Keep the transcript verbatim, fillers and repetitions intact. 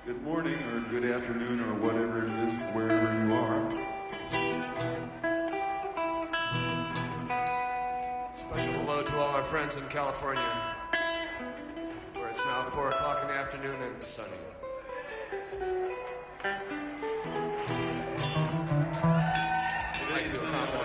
Good morning or good afternoon or whatever it is, wherever you are. Special hello to all our friends in California, where it's now four o'clock in the afternoon and sunny. I feel confident.